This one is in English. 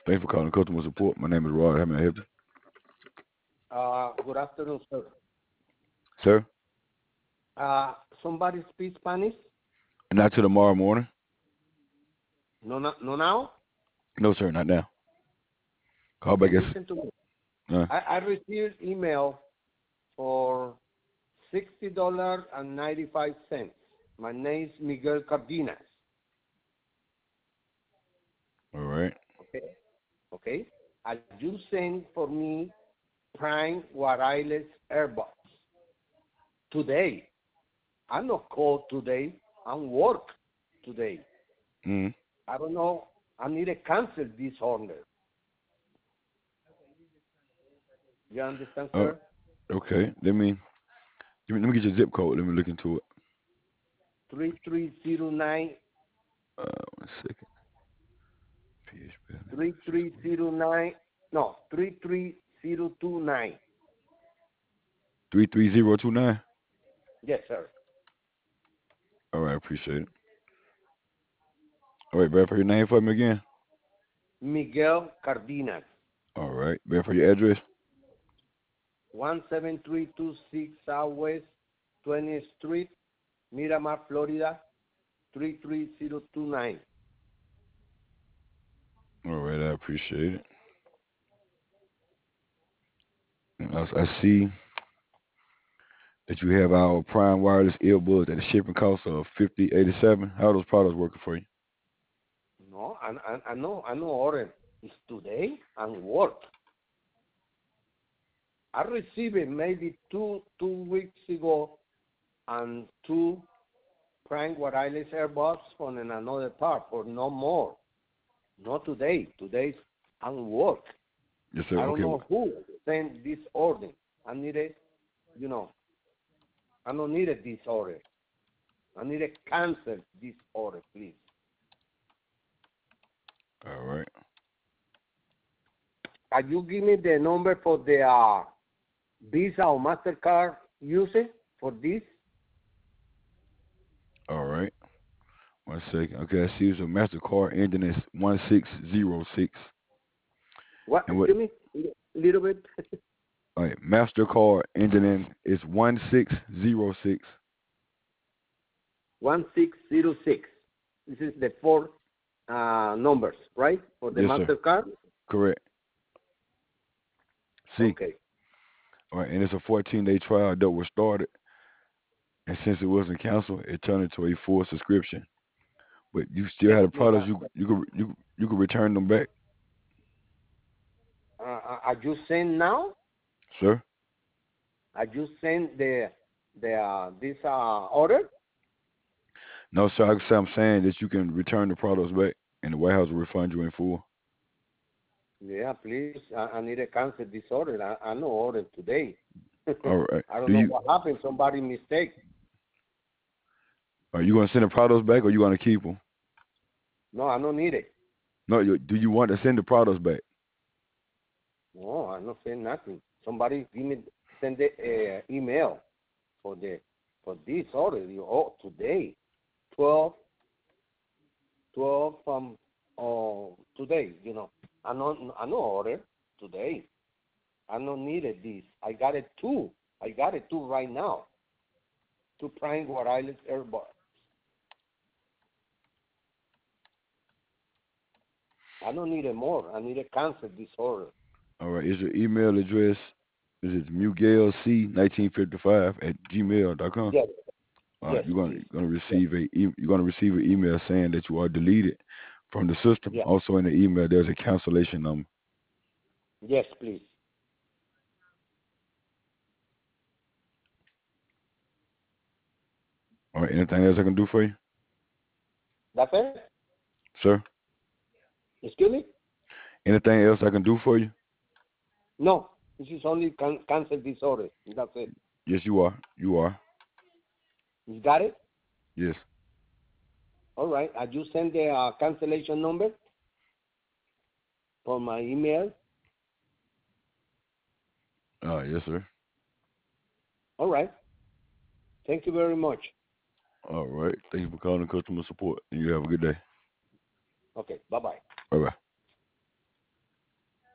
Thanks for calling customer support. My name is Rod. How may I help you? Good afternoon, sir. Sir? Somebody speak Spanish? Not till tomorrow morning. No, no now? No, sir, not now. Call Okay, back at listen to me. uh, I received email for $60.95. My name is Miguel Cardenas. all right. Okay? Okay? You send for me Prime Wireless Airbox today. I'm not called today. I'm work today. Mm. I don't know. I need to cancel this order. You understand, Oh, sir? okay. Let me get your zip code. Let me look into it. 3309 One second. PHP. 3309. No, 33029. 33029. Yes, sir. All right, appreciate it. All right, verify your name for me again. Miguel Cardenas. All right. Verify your address. 17326 Southwest 20th Street, Miramar, Florida 33029. All right, I appreciate it. And I see that you have our Prime Wireless earbuds at a shipping cost of $50.87. How are those products working for you? No, I know order. It's today and work. I received it maybe two weeks ago and two Prime Wireless Airbuds from another part for no more. Not today. Today's on work. Yes, sir. I don't Okay. know who sent this order. I need it, you know, I don't need this order. I need to cancel this order, please. All right. Can you give me the number for the Visa or MasterCard user for this? All right. One second. Okay, I see it's a MasterCard ending in 1606. What? And what? Excuse me? A little bit. All right, MasterCard ending in is 1606. 1606. This is the four numbers, right? For the Yes, sir. MasterCard? Correct. See. Okay. All right, and it's a 14-day trial that was started, and since it wasn't canceled, it turned into a full subscription. But you still Yes, had the yes. products. You could return them back, Are you send now? sir. Are you send the this order? No, sir. I'm saying that you can return the products back, and the warehouse will refund you in full. Yeah, please. I need to cancel this order. I no order today. All right. I don't Do know you what happened. Somebody mistake. are you gonna send the products back, or you gonna keep them? No, I don't need it. No. Do you want to send the products back? No, I don't send nothing. Somebody give me send the email for this order. Today, 12 from today. I know order today. I don't needed this. I got it two. I got it two right now. Two Prime Wireless Airbuds. I don't need it more. I need to cancel this order. All right. Is your email address? Is it mugelc1955 at gmail.com? Yes, All right. yes, You're gonna please. gonna Yes, receive you're gonna receive an email saying that you are deleted from the system. yes, Also in the email, there's a cancellation number. yes, please. All right. Anything else I can do for you, That's it. sir? Excuse me. Anything else I can do for you? No, this is only cancel this order. That's it. Yes, you are. You are. You got it. Yes. All right. You send the cancellation number for my email. Yes, sir. All right. Thank you very much. All right. Thank you for calling customer support, and you have a good day. Okay. Bye bye. Bye bye.